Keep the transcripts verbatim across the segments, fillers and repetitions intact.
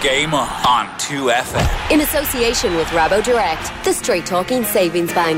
Game On on two F M. In association with Rabo Direct, the straight talking savings bank.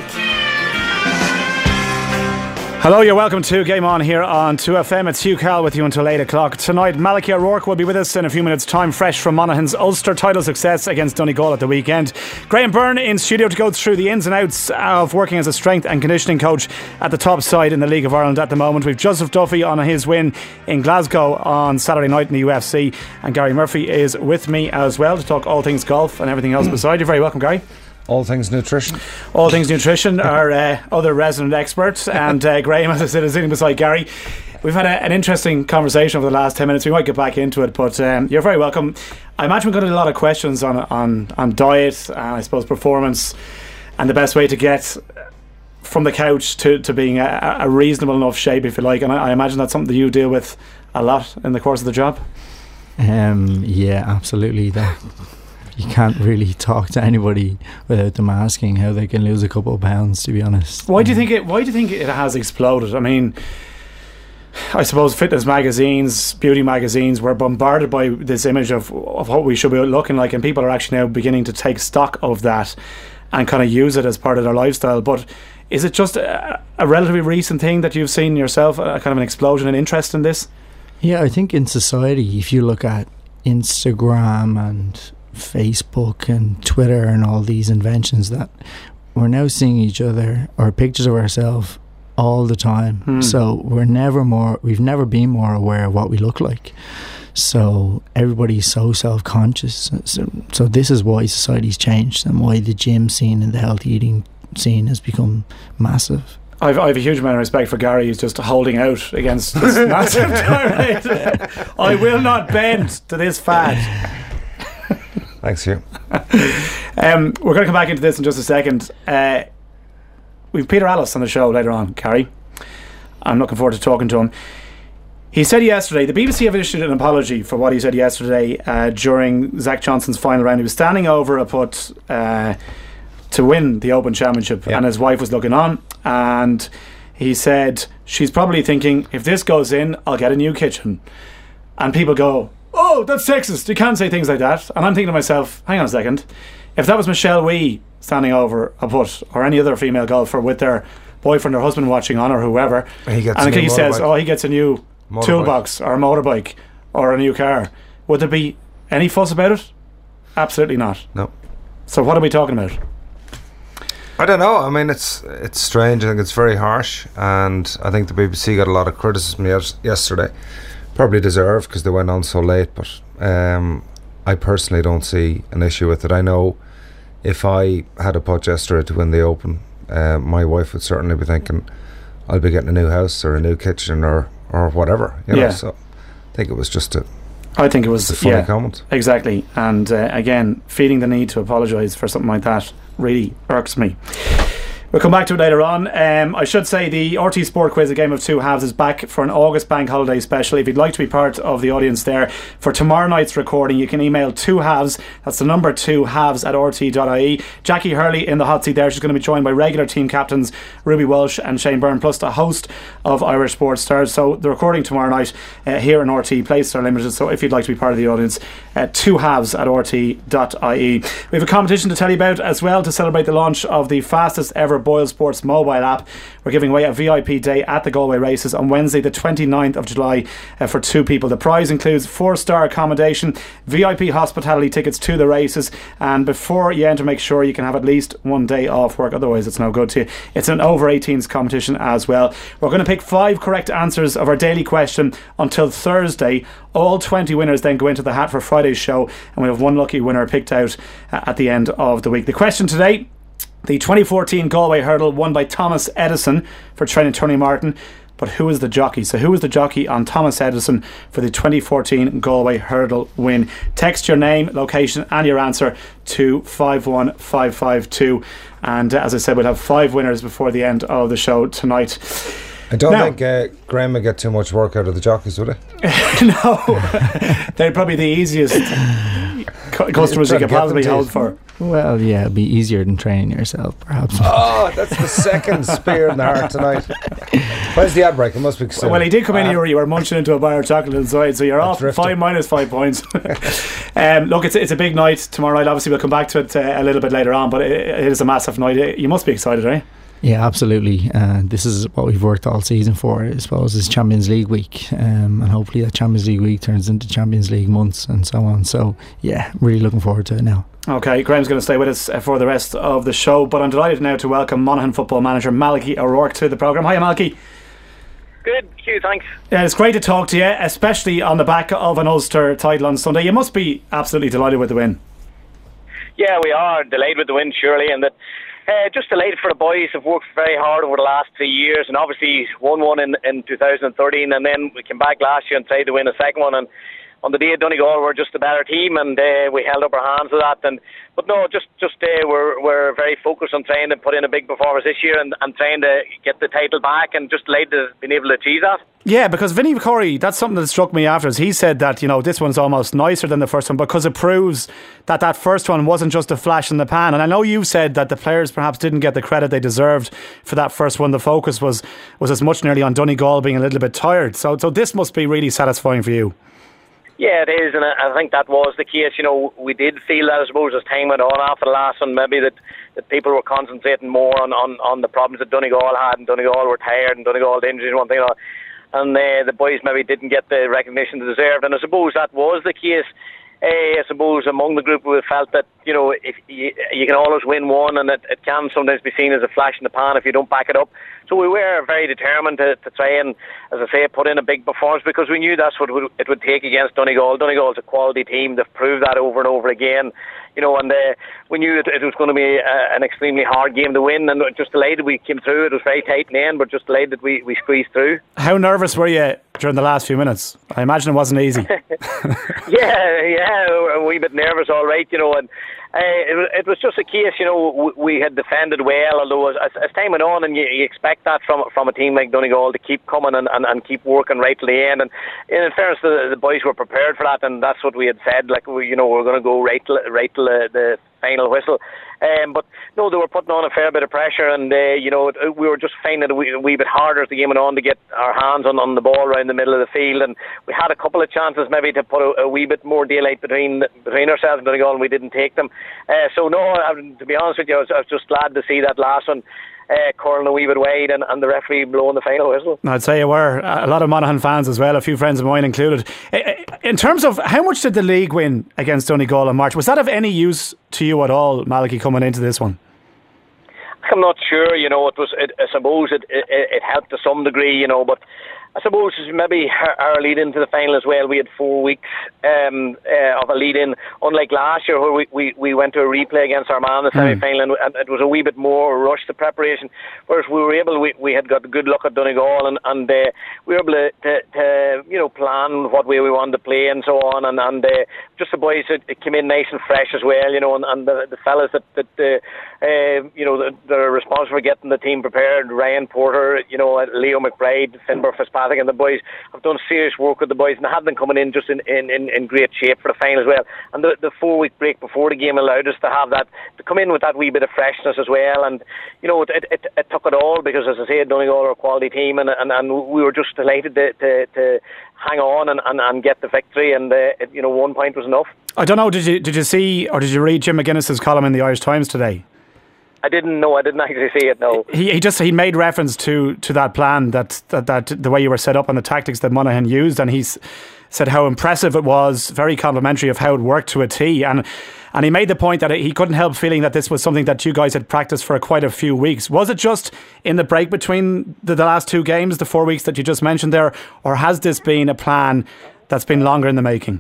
Hello, you're welcome to Game On here on two F M. It's Hugh Cal with you until eight o'clock. Tonight, Malachy O'Rourke will be with us in a few minutes' time, fresh from Monaghan's Ulster title success against Donegal at the weekend. Graham Byrne in studio to go through the ins and outs of working as a strength and conditioning coach at the top side in the League of Ireland at the moment. We've Joseph Duffy on his win in Glasgow on Saturday night in the U F C, and Gary Murphy is with me as well to talk all things golf and everything else beside. You're very welcome, Gary. All things nutrition. All things nutrition, our uh, other resident expert. And uh, Graham, as I said, is sitting beside Gary. We've had a, an interesting conversation over the last ten minutes. We might get back into it, but um, you're very welcome. I imagine we're going to get a lot of questions on on, on diet and I suppose performance and the best way to get from the couch to, to being a, a reasonable enough shape, if you like. And I, I imagine that's something that you deal with a lot in the course of the job. Um, yeah, absolutely. That you can't really talk to anybody without them asking how they can lose a couple of pounds, to be honest. Why do you think it why do you think it has exploded? I mean, I suppose fitness magazines, beauty magazines were bombarded by this image of, of what we should be looking like, and people are actually now beginning to take stock of that and kind of use it as part of their lifestyle. But is it just a, a relatively recent thing that you've seen yourself, a kind of an explosion in interest in this? Yeah, I think in society, if you look at Instagram and Facebook and Twitter and all these inventions, that we're now seeing each other or pictures of ourselves all the time. Hmm. So we're never more we've never been more aware of what we look like. So everybody's so self-conscious. So, so this is why society's changed and why the gym scene and the healthy eating scene has become massive. I've, I have a huge amount of respect for Gary. He's just holding out against this massive tirade. I will not bend to this fad. Thanks, Hugh. um, we're going to come back into this in just a second. Uh, we've Peter Allis on the show later on, Carrie. I'm looking forward to talking to him. He said yesterday, the B B C have issued an apology for what he said yesterday uh, during Zach Johnson's final round. He was standing over a putt uh, to win the Open Championship, yeah. and his wife was looking on, and he said, she's probably thinking, if this goes in, I'll get a new kitchen. And people go, oh, that's sexist, you can't say things like that. And I'm thinking to myself, hang on a second, if that was Michelle Wee standing over a putt, or any other female golfer with their boyfriend or husband watching on, or whoever, he gets and he says, motorbike. oh, he gets a new motorbike. toolbox or a motorbike or a new car, would there be any fuss about it? Absolutely not. No. So what are we talking about? I don't know. I mean, it's it's strange. I think it's very harsh, and I think the B B C got a lot of criticism yes- yesterday. Probably deserved because they went on so late, but um, I personally don't see an issue with it. I know if I had a putt yesterday to win the Open, uh, my wife would certainly be thinking I'll be getting a new house or a new kitchen or, or whatever. You know? Yeah. So I think it was just a I think it was a funny yeah, comment. Exactly. And uh, again, feeling the need to apologise for something like that really irks me. We'll come back to it later on. Um, I should say the R T Sport Quiz, a game of two halves, is back for an August bank holiday special. If you'd like to be part of the audience there for tomorrow night's recording, you can email two halves, that's the number two halves at r t dot i e. Jackie Hurley in the hot seat there. She's going to be joined by regular team captains Ruby Walsh and Shane Byrne, plus a host of Irish sports stars. So the recording tomorrow night uh, here in R T, places are limited, so if you'd like to be part of the audience, uh, two halves at r t dot i e. We have a competition to tell you about as well to celebrate the launch of the fastest ever Boyle Sports mobile app. We're giving away a V I P day at the Galway races on Wednesday the twenty-ninth of July uh, for two people. The prize includes four star accommodation, V I P hospitality tickets to the races, and before you enter, make sure you can have at least one day off work, otherwise it's no good to you. It's an over eighteens competition as well. We're going to pick five correct answers of our daily question until Thursday. All twenty winners then go into the hat for Friday's show, and we have one lucky winner picked out uh, at the end of the week. The question today: the twenty fourteen Galway Hurdle won by Thomas Edison for training Tony Martin, but who is the jockey? So who is the jockey on Thomas Edison for the twenty fourteen Galway Hurdle win? Text your name, location and your answer to five one five five two, and uh, as I said, we'll have five winners before the end of the show tonight. I don't now, think uh, Graham would get too much work out of the jockeys, would he? No, they're probably the easiest cu- customers you could possibly hold for. Well, yeah, it'd be easier than training yourself, perhaps. Oh, that's the second spear in the heart tonight. Where's the ad break? It must be soon. Well, he did come in here. You were munching into a bar of chocolate inside, so you're off drifting. five minus five points. um, look, it's it's a big night tomorrow night. Obviously, we'll come back to it uh, a little bit later on, but it, it is a massive night. You must be excited, right? Yeah, absolutely. Uh, this is what we've worked all season for, I suppose, is Champions League week. Um, and hopefully that Champions League week turns into Champions League months and so on. So, yeah, really looking forward to it now. Okay, Graham's going to stay with us uh, for the rest of the show, but I'm delighted now to welcome Monaghan football manager Malachy O'Rourke to the programme. Hi, Malachy. Good, Hugh, thanks. Yeah, it's great to talk to you, especially on the back of an Ulster title on Sunday. You must be absolutely delighted with the win. Yeah, we are delighted with the win, surely, and that uh, just delighted for the boys who've worked very hard over the last three years, and obviously won one in, in two thousand thirteen, and then we came back last year and tried to win a second one, and on the day of Donegal we're just a better team, and uh, we held up our hands to that. And but no, just just uh, we're we're very focused on trying to put in a big performance this year, and, and trying to get the title back, and just delighted to have been able to achieve that. Yeah, because Vinnie Corey, that's something that struck me afterwards. He said that, you know, this one's almost nicer than the first one because it proves that that first one wasn't just a flash in the pan. And I know you said that the players perhaps didn't get the credit they deserved for that first one. The focus was was as much nearly on Donegal being a little bit tired. So so this must be really satisfying for you. Yeah, it is, and I think that was the case. You know, we did feel that, I suppose, as time went on after the last one, maybe that, that people were concentrating more on, on, on the problems that Donegal had, and Donegal were tired, and Donegal had injuries and one thing, you know, and uh, the boys maybe didn't get the recognition they deserved, and I suppose that was the case. Uh, I suppose among the group we felt that, you know, if you, you can always win one, and it, it can sometimes be seen as a flash in the pan if you don't back it up. So we were very determined to, to try and, as I say, put in a big performance, because we knew that's what it would take against Donegal. Donegal's a quality team. They've proved that over and over again. You know, and uh, we knew it, it was going to be a, an extremely hard game to win, and just delighted we came through. It was very tight in the end, but just delighted that we, we squeezed through. How nervous were you during the last few minutes? I imagine it wasn't easy. yeah, yeah, a wee bit nervous, all right, you know, and uh, it, it was just a case, you know, we, we had defended well, although as, as time went on, and you, you expect that from from a team like Donegal to keep coming and, and, and keep working right to the end, and in fairness, the, the boys were prepared for that, and that's what we had said, like, we, you know, we're going to go right till, right till the, the final whistle. Um, but no, they were putting on a fair bit of pressure, and uh, you know, we were just finding it a wee, a wee bit harder as the game went on to get our hands on, on the ball around the middle of the field, and we had a couple of chances maybe to put a, a wee bit more daylight between between ourselves and Donegal, and we didn't take them. Uh, so no, I, to be honest with you, I was, I was just glad to see that last one Uh, curling a wee bit wide, and, and the referee blowing the final whistle. I'd say you were. A lot of Monaghan fans as well, a few friends of mine included. In terms of how much did the league win against Donegal in March, was that of any use to you at all, Malachy, coming into this one? I'm not sure, you know, it was, it, I suppose it, it, it helped to some degree, you know, but I suppose maybe our lead into the final as well, we had four weeks um, uh, of a lead in, unlike last year where we, we, we went to a replay against Armagh in the semi final, and, and it was a wee bit more rush to preparation, whereas we were able, we, we had got a good look at Donegal, and, and uh, we were able to, to, to you know, plan what way we wanted to play and so on, and, and uh, just the boys that came in nice and fresh as well, you know, and, and the, the fellas that, that uh, uh, you know, that, that are responsible for getting the team prepared, Ryan Porter, you know, Leo McBride, Finbar Fitzpatrick, and the boys have done serious work with the boys, and they have been coming in just in, in, in, in great shape for the final as well. And the, the four week break before the game allowed us to have that, to come in with that wee bit of freshness as well. And you know, it, it, it took it all, because as I say, Donegal are a quality team, and, and, and we were just delighted to, to, to hang on and, and, and get the victory, and uh, it, you know, one point was enough. I don't know, did you did you see or did you read Jim McGuinness's column in the Irish Times today? I didn't know. I didn't actually see it. No. He he just he made reference to to that plan, that that that the way you were set up and the tactics that Monaghan used, and he's said how impressive it was, very complimentary of how it worked to a T, and and he made the point that he couldn't help feeling that this was something that you guys had practiced for quite a few weeks. Was it just in the break between the, the last two games, the four weeks that you just mentioned there, or has this been a plan that's been longer in the making?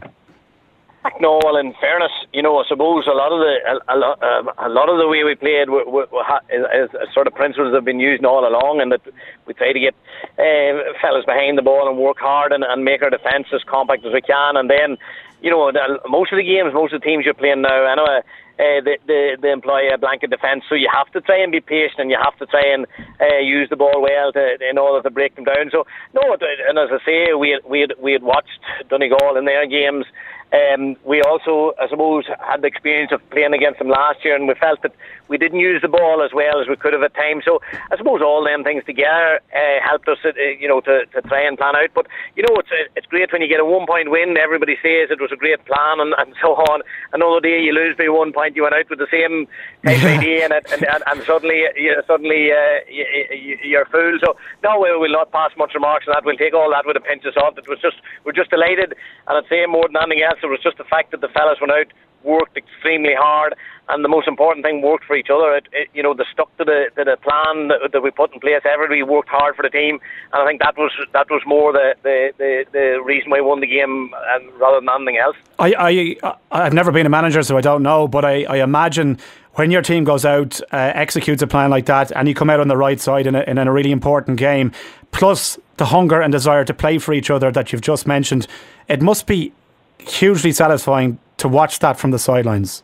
No, well, in fairness, you know, I suppose a lot of the a, a, lot, um, a lot of the way we played were, were, were ha, is, is sort of principles that have been used all along, and that we try to get uh, fellas behind the ball and work hard and, and make our defence as compact as we can, and then, you know, the, most of the games, most of the teams you're playing now, anyway, uh, they, they, they employ a blanket defence. So you have to try and be patient, and you have to try and uh, use the ball well to, in order to break them down. So no, and as I say, we had, we had, we had watched Donegal in their games. Um, we also, I suppose, had the experience of playing against them last year, and we felt that we didn't use the ball as well as we could have at times. So I suppose all them things together uh, helped us, uh, you know, to, to try and plan out. But you know, it's it's great when you get a one-point win. Everybody says it was a great plan, and, and so on. Another day you lose by one point, you went out with the same type of idea, and, and, and, and suddenly, you, suddenly uh, you, you, you're fooled. So no, we will not pass much remarks on that. We'll take all that with a pinch of salt. It was just we're just delighted, and I'd say more than anything else, it was just the fact that the fellas went out, worked extremely hard, and the most important thing, worked for each other. It, it, you know, they stuck to the to the plan that, that we put in place. Everybody worked hard for the team, and I think that was that was more the the, the, the reason why we won the game, and rather than anything else. I, I I've never been a manager, so I don't know, but I, I imagine when your team goes out, uh, executes a plan like that, and you come out on the right side in a, in a really important game, plus the hunger and desire to play for each other that you've just mentioned, it must be hugely satisfying to watch that from the sidelines.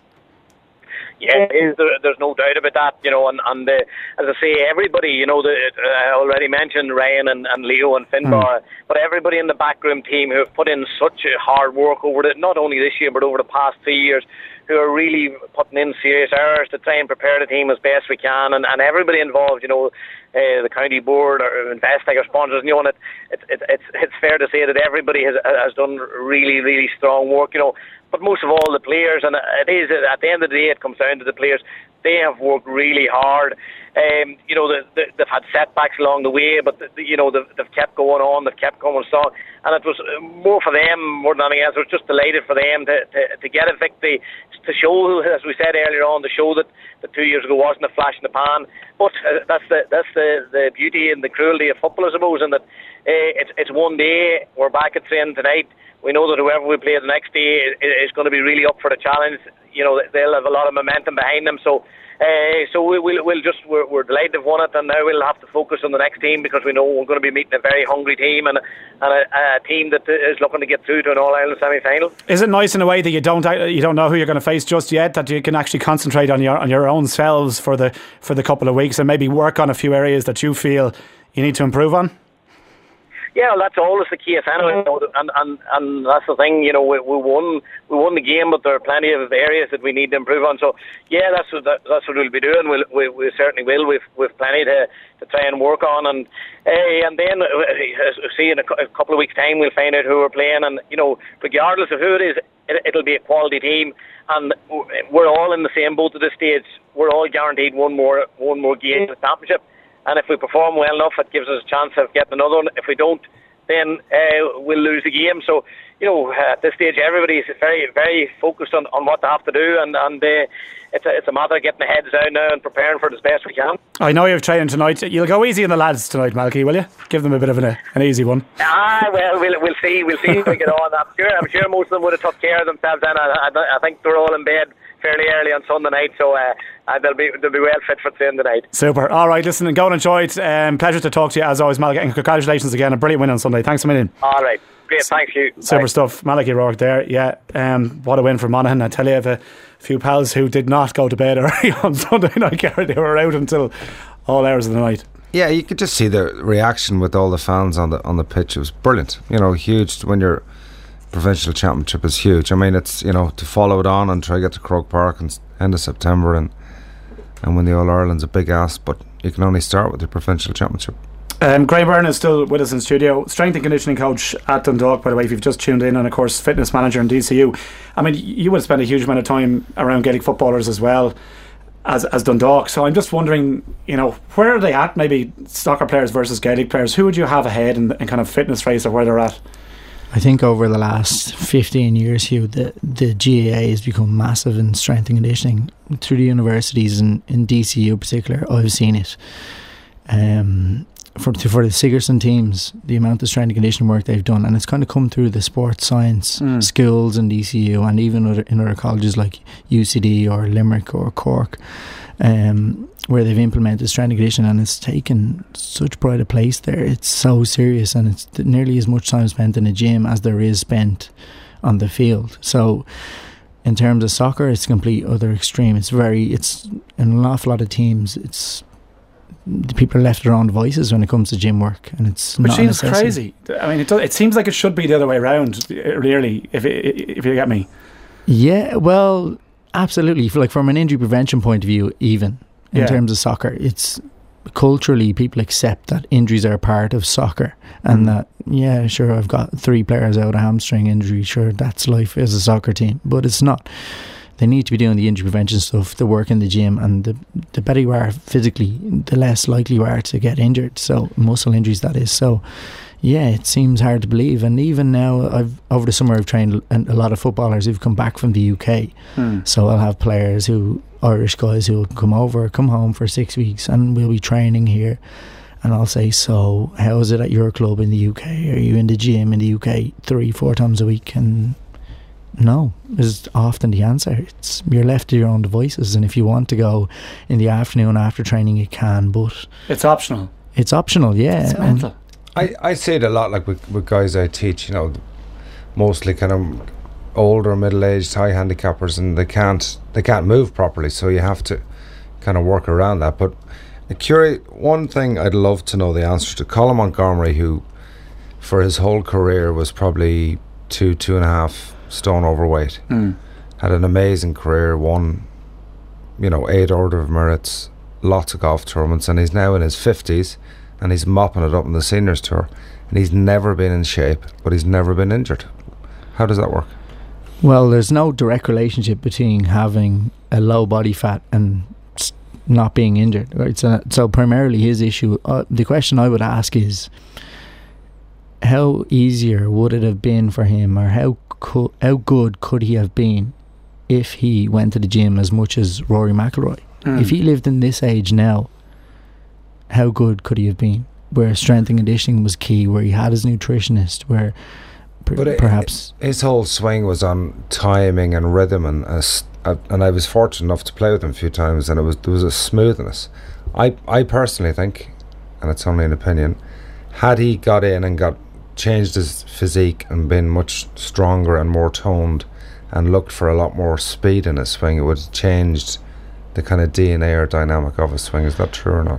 Yeah, it is. There, there's no doubt about that, you know, and, and uh, as I say, everybody, you know, the, uh, I already mentioned Ryan and, and Leo and Finbar, mm. but everybody in the backroom team who have put in such hard work over the, not only this year, but over the past three years, who are really putting in serious hours to try and prepare the team as best we can, and, and everybody involved, you know, uh, the county board or Investec or sponsors, and you know, and it, it, it, it's it's fair to say that everybody has has done really, really strong work, you know. But most of all, the players, and it is at the end of the day, it comes down to the players. They have worked really hard. Um, you know, the, the, they've had setbacks along the way, but the, the, you know, they've, they've kept going on. They've kept going strong, and it was more for them more than anything else. It was just delighted for them to, to, to get a victory, to show, as we said earlier on, to show that the two years ago wasn't a flash in the pan. But uh, that's the that's the, the beauty and the cruelty of football, I suppose, and that uh, it's it's one day. We're back at training tonight. We know that whoever we play the next day is, is going to be really up for the challenge. You know, they'll have a lot of momentum behind them. So, uh, so we, we'll we'll just we're, we're delighted they've won it, and now we'll have to focus on the next team, because we know we're going to be meeting a very hungry team, and, and a, a team that is looking to get through to an All-Ireland semi-final. Is it nice in a way that you don't you don't know who you're going to face just yet, that you can actually concentrate on your on your own selves for the for the couple of weeks, and maybe work on a few areas that you feel you need to improve on? Yeah, well, that's always the case anyway, you know, and, and and that's the thing, you know, we, we won we won the game, but there are plenty of areas that we need to improve on. So yeah, that's what that, that's what we'll be doing. We'll, we we certainly will. We've we've plenty to, to try and work on, and uh, and then uh, see in a, a couple of weeks' time we'll find out who we're playing, and you know, regardless of who it is, it, it'll be a quality team, and we're all in the same boat at this stage. We're all guaranteed one more one more game in the championship. And if we perform well enough, it gives us a chance of getting another one. If we don't, then uh, we'll lose the game. So, you know, at this stage, everybody is very, very focused on, on what they have to do, and, and uh, it's, a, it's a matter of getting the heads down now and preparing for it as best we can. I know you've training tonight. You'll go easy on the lads tonight, Malky, will you? Give them a bit of an, an easy one. Ah, well, we'll we'll see. We'll see if we get on. I'm sure, I'm sure most of them would have took care of themselves, and I, I, I think they're all in bed fairly early on Sunday night, so uh, uh, they'll be they'll be well fit for training tonight. Super. All right, listen, and go and enjoy it. Um, pleasure to talk to you as always, Malachy, and congratulations again. A brilliant win on Sunday. Thanks a million. All right, great. Thank you. Super Thanks. stuff. Malachy O'Rourke there. Yeah, um, what a win for Monaghan. I tell you, I have a few pals who did not go to bed early on Sunday night. They were out until all hours of the night. Yeah, you could just see the reaction with all the fans on the on the pitch. It was brilliant. You know, huge when you're. Provincial championship is huge. I mean, it's, you know, to follow it on and try to get to Croke Park and end of September and and win the All Ireland's a big ask, but you can only start with the provincial championship. Um, Graham Byrne is still with us in studio, strength and conditioning coach at Dundalk, by the way, if you've just tuned in, and of course fitness manager in D C U. I mean, you would have spent a huge amount of time around Gaelic footballers as well as as Dundalk, so I'm just wondering, you know, where are they at, maybe soccer players versus Gaelic players? Who would you have ahead in, in kind of fitness race, or where they're at? I think over the last fifteen years, Hugh, the, the G A A has become massive in strength and conditioning. Through the universities and in D C U in particular, I've seen it. Um, for, for the Sigerson teams, the amount of strength and conditioning work they've done, and it's kind of come through the sports science mm. schools in D C U, and even other, in other colleges like U C D or Limerick or Cork, um, where they've implemented strength and conditioning, and it's taken such pride of place there. It's so serious, and it's nearly as much time spent in a gym as there is spent on the field. So in terms of soccer, it's complete other extreme. It's very, it's in an awful lot of teams, it's the people are left their own devices when it comes to gym work, and it's Which not seems a necessity. crazy. I mean, it, does, it seems like it should be the other way around, really, if it, if you get me. Yeah, well, absolutely. Like from an injury prevention point of view, even in Yeah. terms of soccer, it's culturally people accept that injuries are a part of soccer, and Mm. that yeah, sure, I've got three players out of hamstring injury. Sure, that's life as a soccer team, but it's not. They need to be doing the injury prevention stuff, the work in the gym, and the the better you are physically, the less likely you are to get injured. So muscle injuries, that is. So yeah, it seems hard to believe. And even now, I've over the summer I've trained a a lot of footballers who've come back from the U K. Hmm. So I'll have players who, Irish guys who will come over, come home for six weeks, and we'll be training here. And I'll say, so how is it at your club in the U K? Are you in the gym in the U K three, four times a week? And no, is often the answer. It's you're left to your own devices, and if you want to go in the afternoon after training, you can, but It's optional. it's optional. Yeah, It's and mental. I, I see it a lot, like with, with guys I teach, you know, mostly kind of older, middle-aged, high handicappers, and they can't they can't move properly, so you have to kind of work around that. But a curi- one thing I'd love to know the answer to, Colin Montgomery, who for his whole career was probably two, two and a half stone overweight, Mm. had an amazing career, won, you know, eight Order of Merits, lots of golf tournaments, and he's now in his fifties, and he's mopping it up in the seniors tour, and he's never been in shape, but he's never been injured. How does that work? well, there's no direct relationship between having a low body fat and s- not being injured. Right? So, so primarily his issue. Uh, the question I would ask is, how easier would it have been for him, or how co- how good could he have been if he went to the gym as much as Rory McIlroy? Mm. If he lived in this age now, how good could he have been? Where strength and conditioning was key, where he had his nutritionist, where per- But it- perhaps His whole swing was on timing and rhythm, and a s- uh, and I was fortunate enough to play with him a few times, and it was there was a smoothness. I I personally think, and it's only an opinion, had he got in and got changed his physique and been much stronger and more toned, and looked for a lot more speed in his swing, it would have changed the kind of D N A or dynamic of his swing. Is that true or not?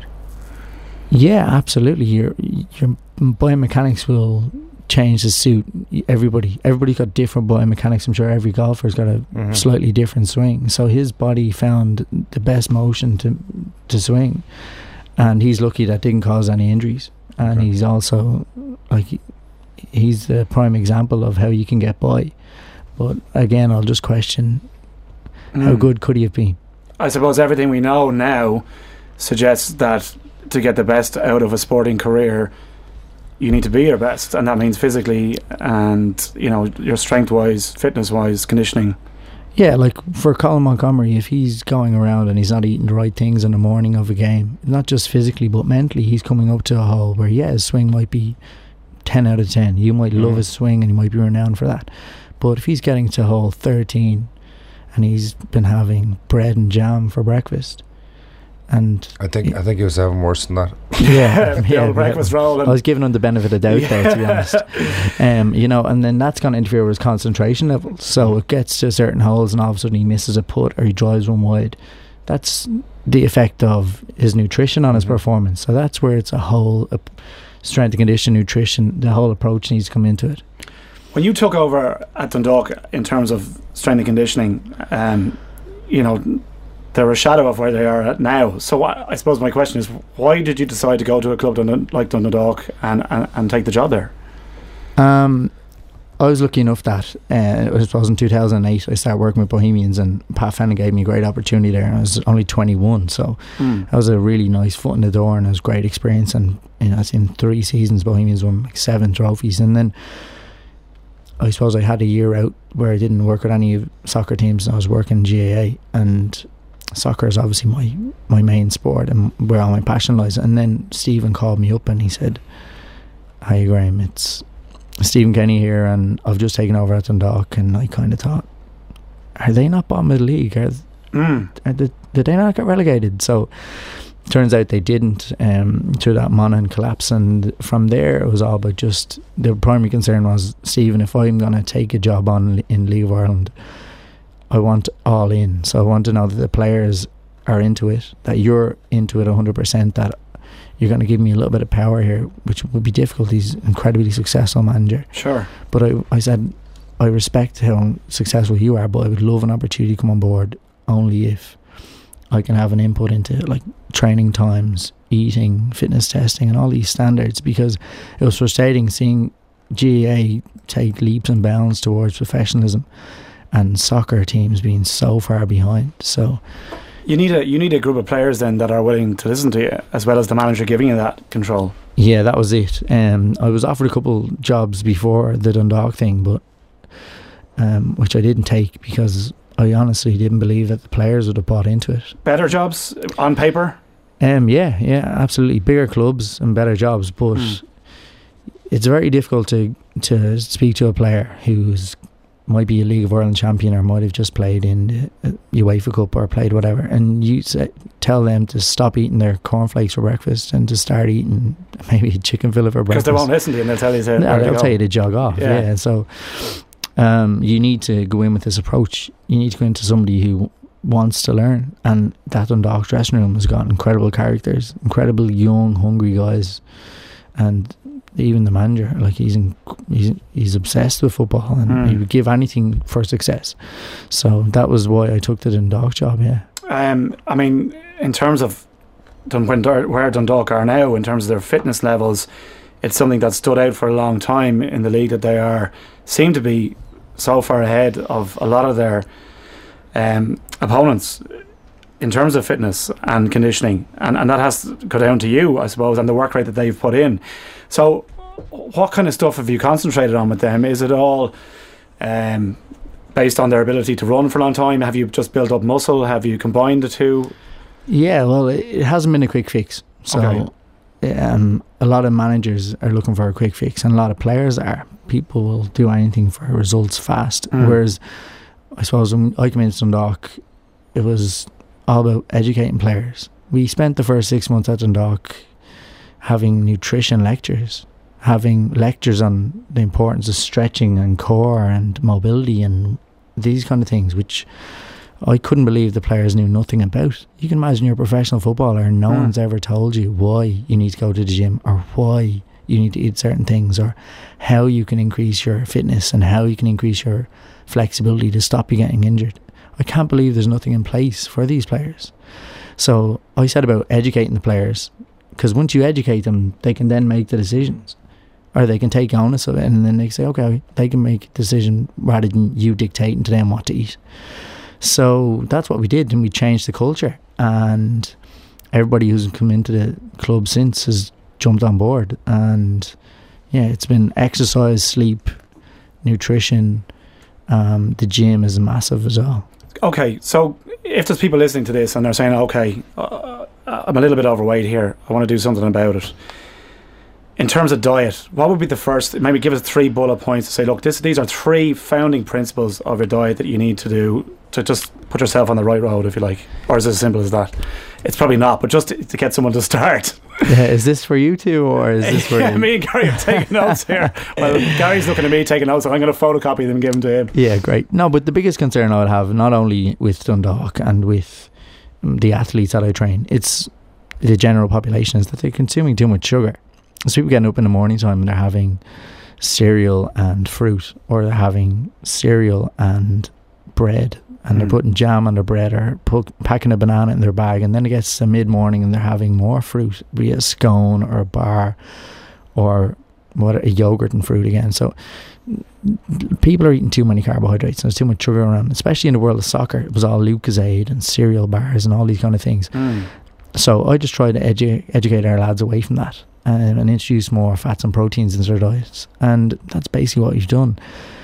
yeah, absolutely. Your your biomechanics will change to suit everybody. Everybody's got different biomechanics. I'm sure every golfer's got a Mhm. slightly different swing. So his body found the best motion to to swing, and he's lucky that didn't cause any injuries. And Okay. he's also like he's the prime example of how you can get by. But again, I'll just question how Mm. good could he have been. I suppose everything we know now suggests that to get the best out of a sporting career, you need to be your best, and that means physically and, you know, your strength wise, fitness wise, conditioning. Yeah, like for Colin Montgomery, if he's going around and he's not eating the right things in the morning of a game, not just physically but mentally, he's coming up to a hole where, yeah, his swing might be ten out of ten. You might love Mm. his swing and he might be renowned for that. But if he's getting to hole thirteen and he's been having bread and jam for breakfast, and I think I think he was having worse than that. yeah, the yeah, old breakfast roll. I And was giving him the benefit of doubt there, to be honest. Um, you know, and then that's going to interfere with his concentration levels. So it gets to certain holes, and all of a sudden he misses a putt or he drives one wide. That's the effect of his nutrition on his Mhm. performance. So that's where it's a whole uh, strength and conditioning, nutrition. The whole approach needs to come into it. when you took over at Dundalk in terms of strength and conditioning, um, you know, they're a shadow of where they are at now. So I, I suppose my question is, why did you decide to go to a club Dun- like Dundalk and, and, and take the job there? Um, I was lucky enough that uh, it was in two thousand eight I started working with Bohemians, and Pat Fennan gave me a great opportunity there. I was only twenty-one, so Mm. that was a really nice foot in the door, and it was a great experience. And you know, in three seasons, Bohemians won like seven trophies. And then I suppose I had a year out where I didn't work with any soccer teams, and I was working G A A, and soccer is obviously my my main sport and where all my passion lies. And then Stephen called me up and he said, "Hi Graham, it's Stephen Kenny here, and I've just taken over at Dundalk." And I kind of thought, are they not bottom of the league? Are, Mm. are they, did they not get relegated? So turns out they didn't, um, through that Monaghan collapse. And from there it was all about just, the primary concern was, Stephen, if I'm going to take a job on in League of Ireland, I want all in. So I want to know that the players are into it, that you're into it one hundred percent, that you're going to give me a little bit of power here, which would be difficult. He's an incredibly successful manager. Sure. But I, I said, I respect how successful you are, but I would love an opportunity to come on board only if I can have an input into like training times, eating, fitness testing, and all these standards, because it was frustrating seeing G A A take leaps and bounds towards professionalism and soccer teams being so far behind. So you need a you need a group of players then that are willing to listen to you, as well as the manager giving you that control. Yeah, that was it. Um, I was offered a couple jobs before the Dundalk thing, but um, which I didn't take because I honestly didn't believe that the players would have bought into it. Better jobs on paper? Um, yeah, yeah, absolutely. Bigger clubs and better jobs, but mm. it's very difficult to to speak to a player who's might be a League of Ireland champion or might have just played in the UEFA Cup or played whatever, and you say, tell them to stop eating their cornflakes for breakfast and to start eating maybe a chicken fillet for breakfast. Because they won't listen to you and they'll tell you to, no, they'll tell you to jog off. Yeah, yeah. So um, you need to go in with this approach. You need to go into somebody who wants to learn, and that Dundalk dressing room has got incredible characters, incredible young, hungry guys, and even the manager, like he's in, he's he's obsessed with football, and mm. he would give anything for success. So that was why I took the Dundalk job. Yeah. Um. I mean, in terms of Dun- where Dundalk are now, in terms of their fitness levels, it's something that stood out for a long time in the league, that they are seem to be so far ahead of a lot of their um, opponents in terms of fitness and conditioning, and, and that has to go down to you, I suppose, and the work rate that they've put in. So what kind of stuff have you concentrated on with them? Is it all um, based on their ability to run for a long time? Have you just built up muscle? Have you combined the two? Yeah, well, it hasn't been a quick fix. So okay. um, a lot of managers are looking for a quick fix, and a lot of players are. People will do anything for results fast. Mm. Whereas I suppose when I came into Dundalk, it was all about educating players. We spent the first six months at Dundalk having nutrition lectures, having lectures on the importance of stretching and core and mobility and these kind of things, which I couldn't believe the players knew nothing about. You can imagine you're a professional footballer and no mm. one's ever told you why you need to go to the gym, or why you need to eat certain things, or how you can increase your fitness and how you can increase your flexibility to stop you getting injured. I can't believe there's nothing in place for these players. So I said about educating the players, because once you educate them, they can then make the decisions, or they can take onus of it, and then they say, okay, they can make a decision rather than you dictating to them what to eat. So that's what we did, and we changed the culture, and everybody who's come into the club since has jumped on board. And yeah, it's been exercise, sleep, nutrition. Um, the gym is massive as well. Okay, so if there's people listening to this and they're saying, okay, uh, I'm a little bit overweight here, I want to do something about it. In terms of diet, what would be the first, maybe give us three bullet points to say, look, this, these are three founding principles of your diet that you need to do to just put yourself on the right road, if you like? Or is it as simple as that? It's probably not, but just to, to get someone to start. Yeah, is this for you two, or is this for yeah, you? Me and Gary are taking notes here. Well, Gary's looking at me taking notes, so I'm going to photocopy them and give them to him. Yeah, great. No, but the biggest concern I would have, not only with Dundalk and with the athletes that I train, it's the general population, is that they're consuming too much sugar. So people getting up in the morning time and they're having cereal and fruit, or they're having cereal and bread, and mm. they're putting jam on their bread, or put, packing a banana in their bag, and then it gets to mid-morning and they're having more fruit, be it a scone or a bar or what, a yogurt and fruit again. So people are eating too many carbohydrates, and there's too much sugar around, especially in the world of soccer. It was all Lucozade and cereal bars and all these kind of things. Mm. So I just try to edu- educate our lads away from that, um, and introduce more fats and proteins into their diets, and that's basically what we've done.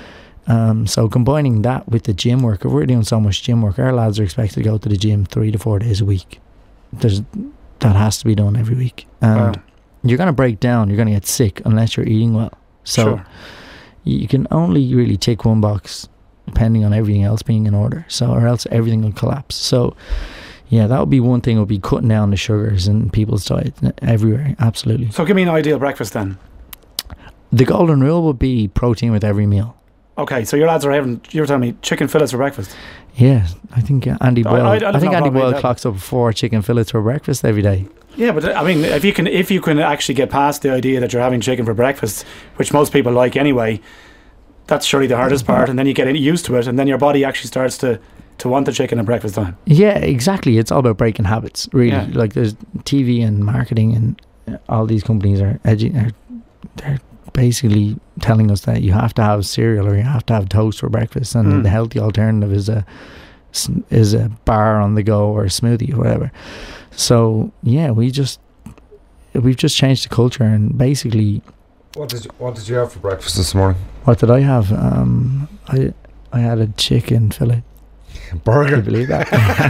Um, so combining that with the gym work, if we're doing so much gym work, our lads are expected to go to the gym three to four days a week. There's that has to be done every week, and wow. you're going to break down, you're going to get sick unless you're eating well. So sure. you can only really tick one box depending on everything else being in order, so or else everything will collapse. So yeah, that would be one thing, would be cutting down the sugars in people's diet everywhere. Absolutely. So give me an ideal breakfast then. The golden rule would be protein with every meal. Okay, so your lads are having, you were telling me, chicken fillets for breakfast. Yeah, I think uh, Andy Boyle. I- I I, don't think know Andy about Boyle that. clocks up four chicken fillets for breakfast every day. Yeah, but I mean, if you can, if you can actually get past the idea that you're having chicken for breakfast, which most people like anyway, that's surely the hardest part. And then you get used to it, and then your body actually starts to, to want the chicken at breakfast time. Yeah, exactly. It's all about breaking habits, really. Yeah. Like there's T V and marketing, and uh, all these companies are, edu- are they're basically telling us that you have to have cereal or you have to have toast for breakfast, and Mm. the healthy alternative is a is a bar on the go or a smoothie or whatever. So yeah, we just we've just changed the culture, and basically, What did you, what did you have for breakfast this morning? what did I have? Um, I I had a chicken fillet. Can you Burger. believe that?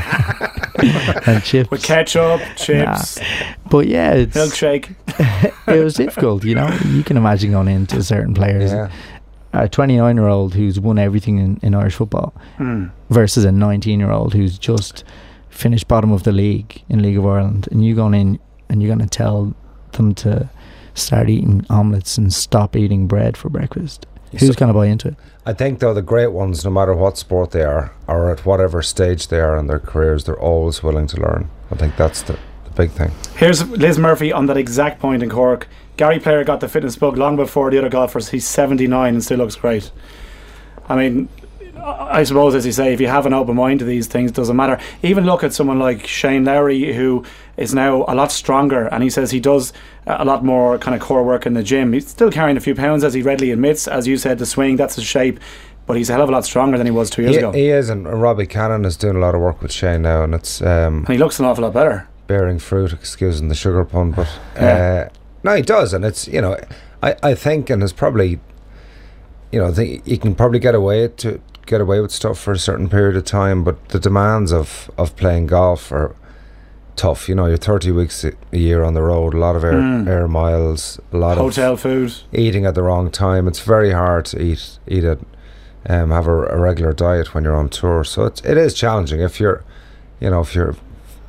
And chips. With ketchup, chips, But yeah, it's milkshake. it was difficult, you know. You can imagine going into certain players, Yeah. a twenty-nine year old who's won everything in, in Irish football Hmm. versus a nineteen year old who's just finished bottom of the league in League of Ireland, and you going in and you're going to tell them to start eating omelettes and stop eating bread for breakfast. Who's So- going to buy into it? I think though the great ones, no matter what sport they are or at whatever stage they are in their careers, they're always willing to learn. I think that's the, the big thing. Here's Liz Murphy on that exact point in Cork. Gary Player got the fitness bug long before the other golfers. He's seventy-nine and still looks great. I mean, I suppose, as you say, if you have an open mind to these things, it doesn't matter. Even look at someone like Shane Lowry, who is now a lot stronger, and he says he does a lot more kind of core work in the gym. He's still carrying a few pounds, as he readily admits. As you said, the swing, that's his shape, but he's a hell of a lot stronger than he was two years He, ago. he is, and Robbie Cannon is doing a lot of work with Shane now, and it's um, And he looks an awful lot better. bearing fruit, excusing the sugar pun, but Yeah. uh, no, he does, and it's, you know, I, I think, and it's probably, you know, I think you can probably get away to get away with stuff for a certain period of time, but the demands of, of playing golf are tough. You know, you're thirty weeks a a year on the road, a lot of air, Mm. air miles, a lot Hotel of food. eating at the wrong time. It's very hard to eat eat it, um, have a, a regular diet when you're on tour. So it's, it is challenging if you're, you know, if you're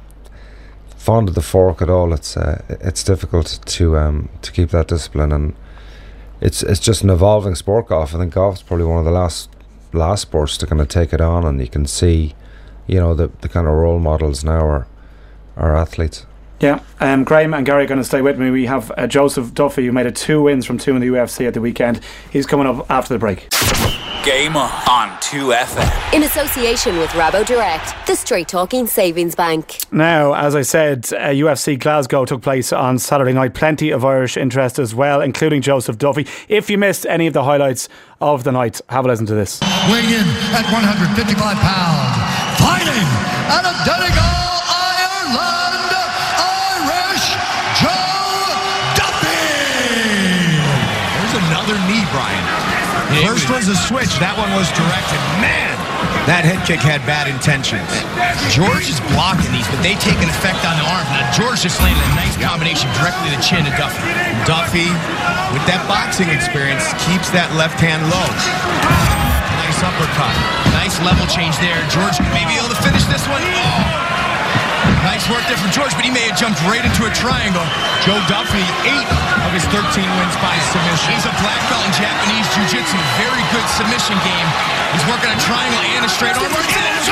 fond of the fork at all. It's uh, it's difficult to um to keep that discipline, and it's it's just an evolving sport, golf. I think golf's probably one of the last last sports to kind of take it on, and you can see, you know, the the kind of role models now are are athletes. Yeah, um, Graham and Gary are going to stay with me. We have uh, Joseph Duffy, who made it two wins from two in the U F C at the weekend. He's coming up after the break. Game on on two F M. In association with Rabo Direct, the straight talking savings bank. Now, as I said, uh, U F C Glasgow took place on Saturday night. Plenty of Irish interest as well, including Joseph Duffy. If you missed any of the highlights of the night, have a listen to this. Weighing in at one hundred fifty-five pounds, fighting out of Donegal, Ireland, Irish Joe Duffy. There's another knee, Brian. First was a switch. That one was directed. Man, that head kick had bad intentions. George is blocking these, but they take an effect on the arm. Now George just landed a nice combination directly to the chin to Duffy. Duffy, with that boxing experience, keeps that left hand low. Nice uppercut. Nice level change there. George may be able to finish this one. Oh. Nice work there from George, but he may have jumped right into a triangle. Joe Duffy, eight of his thirteen wins by submission. He's a black belt in Japanese Jiu-Jitsu. Very good submission game. He's working a triangle and a straight arm. Irish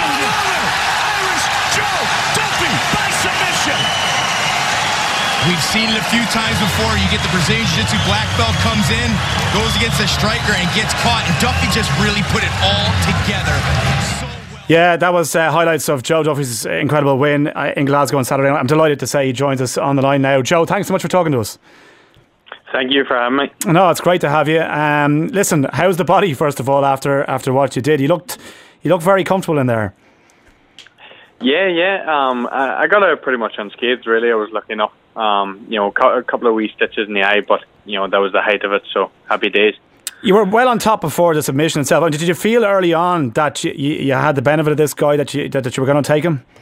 Joe Duffy by submission. We've seen it a few times before. You get the Brazilian Jiu-Jitsu black belt, comes in, goes against a striker and gets caught, and Duffy just really put it all together. So Yeah, that was uh, highlights of Joe Duffy's incredible win uh, in Glasgow on Saturday night. I'm delighted to say he joins us on the line now. Joe, thanks so much for talking to us. Thank you for having me. No, it's great to have you. Um, listen, how's the body, first of all, after after what you did? You looked you looked very comfortable in there. Yeah, yeah. Um, I, I got out pretty much unscathed, really. I was lucky enough. Um, you know, a couple of wee stitches in the eye, but, you know, that was the height of it, so happy days. You were well on top before the submission itself. Did you feel early on that you, you, you had the benefit of this guy, that you that, that you were going to take him?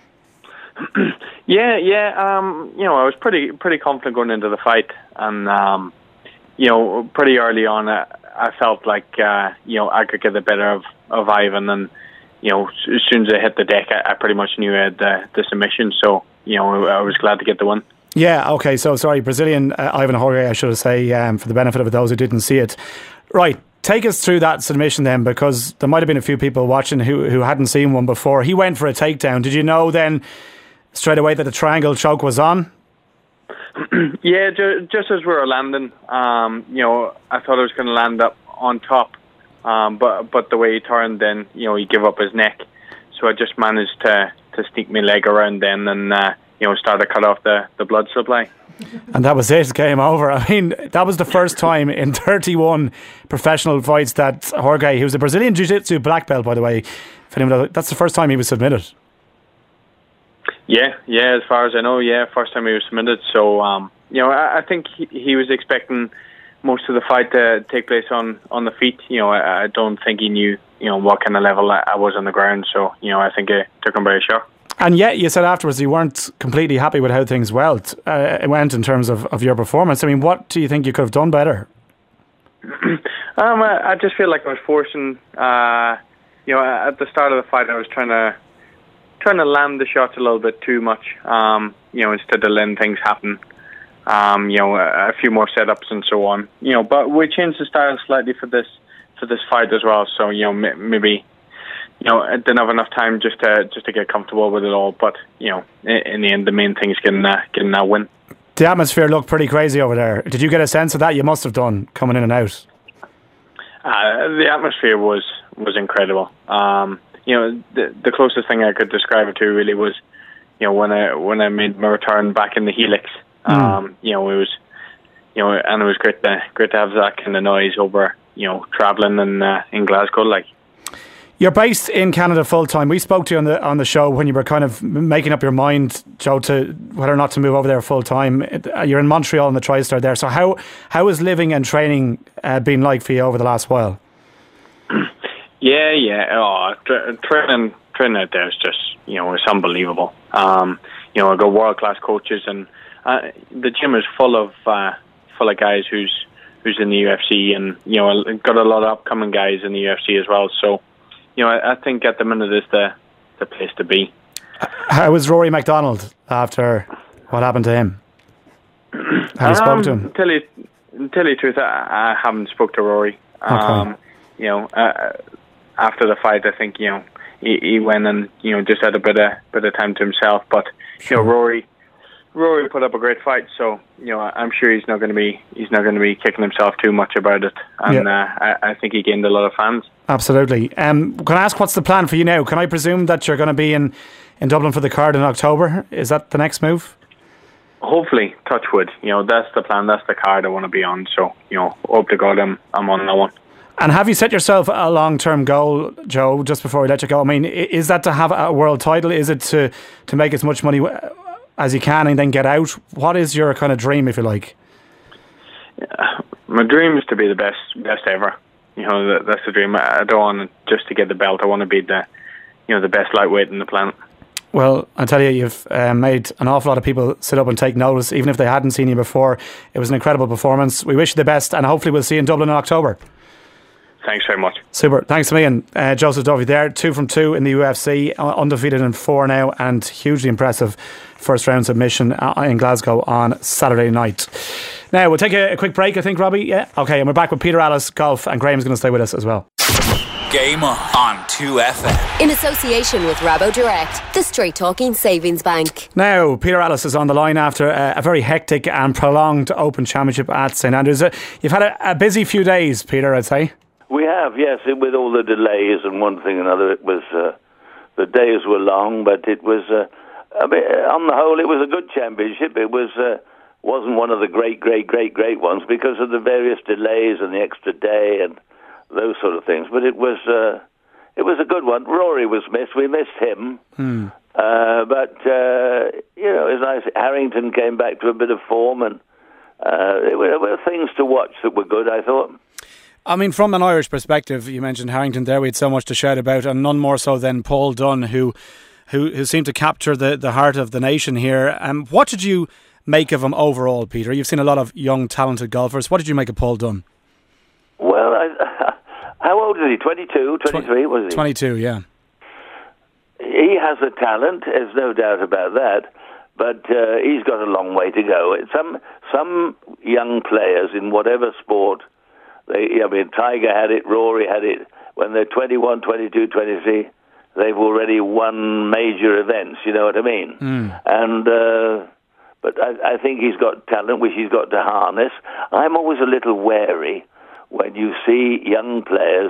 Yeah, yeah. Um, you know, I was pretty pretty confident going into the fight, and um, you know, pretty early on, I, I felt like uh, you know I could get the better of, of Ivan, and you know, as soon as I hit the deck, I, I pretty much knew I had the, the submission. So you know, I was glad to get the win. Yeah. Okay. So sorry, Brazilian uh, Ivan Jorge, I should say, um, for the benefit of those who didn't see it. Right. take us through that submission then, because there might have been a few people watching who, who hadn't seen one before. He went for a takedown. Did you know then straight away that the triangle choke was on? Yeah, ju- just as we were landing, um, you know, I thought I was going to land up on top, um, but but the way he turned, then you know he gave up his neck, so I just managed to, to sneak my leg around then, and uh, you know start to cut off the, the blood supply. And that was it, game over. I mean, that was the first time in thirty-one professional fights that Jorge, who's a Brazilian Jiu-Jitsu black belt, by the way, if anyone, that's the first time he was submitted. Yeah, yeah, as far as I know, yeah, first time he was submitted. So, um, you know, I, I think he, he was expecting most of the fight to take place on, on the feet. You know, I, I don't think he knew, you know, what kind of level I, I was on the ground. So, you know, I think it took him by a shock. And yet, you said afterwards you weren't completely happy with how things went, uh, went in terms of, of your performance. I mean, what do you think you could have done better? um, I, I just feel like I was forcing, uh, you know, at the start of the fight, I was trying to trying to land the shots a little bit too much, um, you know, instead of letting things happen. Um, you know, a, a few more setups and so on. You know, but we changed the style slightly for this for this fight as well. So, you know, m- maybe. You know, I didn't have enough time just to just to get comfortable with it all. But you know, in, in the end, the main thing is getting uh, getting that win. The atmosphere looked pretty crazy over there. Did you get a sense of that? You must have done coming in and out. Uh, the atmosphere was was incredible. Um, you know, the the closest thing I could describe it to really was, you know, when I when I made my return back in the Helix. Um, mm. You know, it was, you know, and it was great to great to have that kind of noise over, you know, traveling in uh, in Glasgow, like. You're based in Canada full time. We spoke to you on the on the show when you were kind of making up your mind, Joe, to whether or not to move over there full time. You're in Montreal in the TriStar there. So how how has living and training uh, been like for you over the last while? Yeah, yeah. Oh, tra- training training out there is just, you know, it's unbelievable. Um, you know, I got world class coaches, and uh, the gym is full of uh, full of guys who's who's in the U F C, and you know, got a lot of upcoming guys in the U F C as well. So. You know, I, I think at the minute is the, the place to be. How was Rory MacDonald after what happened to him? Have you spoke to him? Tell you, tell you the truth, I, I haven't spoke to Rory. Okay. Um, you know, uh, after the fight, I think you know he, he went and you know just had a bit of bit of time to himself. But sure. you know, Rory. Rory put up a great fight, so you know I'm sure he's not going to be he's not going to be kicking himself too much about it, and yeah. uh, I, I think he gained a lot of fans. Absolutely. Um, can I ask what's the plan for you now? Can I presume that you're going to be in, in Dublin for the card in October? Is that the next move? Hopefully, touch wood. You know that's the plan. That's the card I want to be on. So you know, hope to God I'm I'm on that one. And have you set yourself a long-term goal, Joe? Just before we let you go, I mean, is that to have a world title? Is it to to make as much money as you can and then get out? What is your kind of dream, if you like? Yeah, my dream is to be the best best ever. You know, that, that's the dream. I don't want just to get the belt. I want to be the, you know, the best lightweight in the planet. Well, I tell you, you've uh, made an awful lot of people sit up and take notice, even if they hadn't seen you before. It was an incredible performance. We wish you the best, and hopefully we'll see you in Dublin in October. Thanks very much. Super. Thanks to me and uh, Joseph Duffy there. Two from two in the U F C, undefeated in four now, and hugely impressive first round submission in Glasgow on Saturday night. Now, we'll take a, a quick break, I think, Robbie. Yeah? Okay, and we're back with Peter Allis, golf, and Graham's going to stay with us as well. Game on on two F M. In association with Rabo Direct, the straight talking savings bank. Now, Peter Allis is on the line after a, a very hectic and prolonged Open Championship at St Andrews. Uh, you've had a, a busy few days, Peter, I'd say. We have, yes, with all the delays and one thing and another. It was uh, the days were long, but it was, uh, I mean, on the whole, it was a good championship. It was uh, wasn't one of the great, great, great, great ones because of the various delays and the extra day and those sort of things. But it was uh, it was a good one. Rory was missed. We missed him. Hmm. Uh, but uh, you know, it was nice. Harrington came back to a bit of form, and uh, there were, there were things to watch that were good, I thought. I mean, from an Irish perspective, you mentioned Harrington there. We had so much to shout about, and none more so than Paul Dunne, who who, who seemed to capture the, the heart of the nation here. Um, what did you make of him overall, Peter? You've seen a lot of young, talented golfers. What did you make of Paul Dunne? Well, I, how old is he? twenty-two, twenty-three, was he? twenty-two, yeah. He has a talent, there's no doubt about that, but uh, he's got a long way to go. Some, some young players in whatever sport They, I mean, Tiger had it, Rory had it. When they're twenty-one, twenty-two, twenty-three, they've already won major events. You know what I mean? Mm. And uh, but I, I think he's got talent, which he's got to harness. I'm always a little wary when you see young players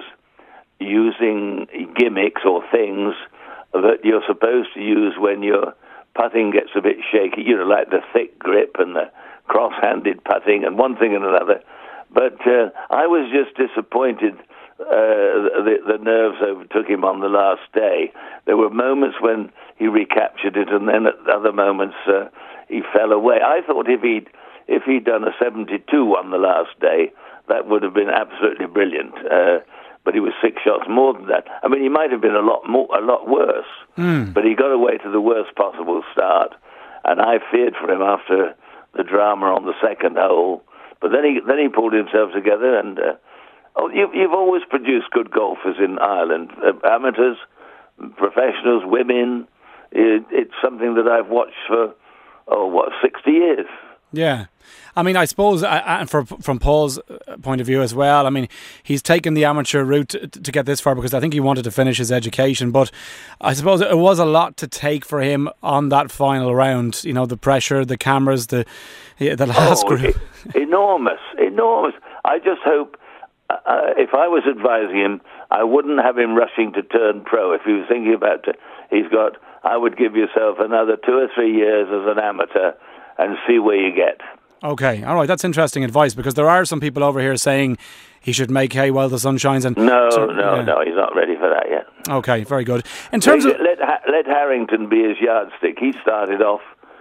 using gimmicks or things that you're supposed to use when your putting gets a bit shaky, you know, like the thick grip and the cross-handed putting and one thing and another. But uh, I was just disappointed uh, the, the nerves overtook him on the last day. There were moments when he recaptured it, and then at other moments uh, he fell away. I thought if he'd, if he'd done a seventy-two on the last day, that would have been absolutely brilliant. Uh, but he was six shots more than that. I mean, he might have been a lot more, a lot worse. Mm. But he got away to the worst possible start, and I feared for him after the drama on the second hole. But then he then he pulled himself together, and uh, oh, you, you've always produced good golfers in Ireland, uh, amateurs, professionals, women. It, it's something that I've watched for oh what sixty years. Yeah. I mean, I suppose, uh, and for, from Paul's point of view as well, I mean, he's taken the amateur route to, to get this far because I think he wanted to finish his education. But I suppose it was a lot to take for him on that final round. You know, the pressure, the cameras, the the last oh, group. E- enormous, enormous. I just hope, uh, if I was advising him, I wouldn't have him rushing to turn pro. If he was thinking about it, he's got, I would give yourself another two or three years as an amateur and see where you get. Okay, all right, that's interesting advice, because there are some people over here saying he should make hay while the sun shines. And no, so, no, yeah. no, he's not ready for that yet. Okay, very good. In terms let, of let let Harrington be his yardstick. He started off.